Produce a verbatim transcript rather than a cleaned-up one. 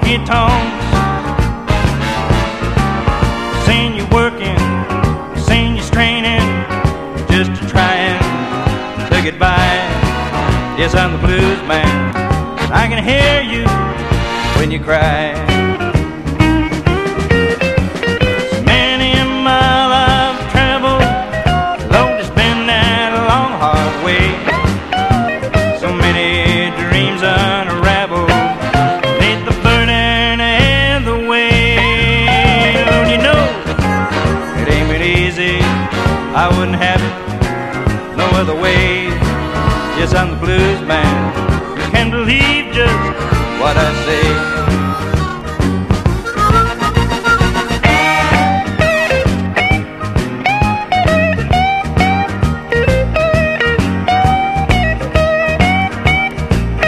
honky-tonks. Seen you working, seen you straining, just to try and to get by. Yes, I'm the blues man, I can hear you when you cry. So many a mile I've traveled, Lord, it's been that long, hard way. So many dreams unraveled beneath the burden and the weight. Lord, you know it ain't been easy, I wouldn't have it no other way. Yes, I'm the blues man, you can believe just what I say.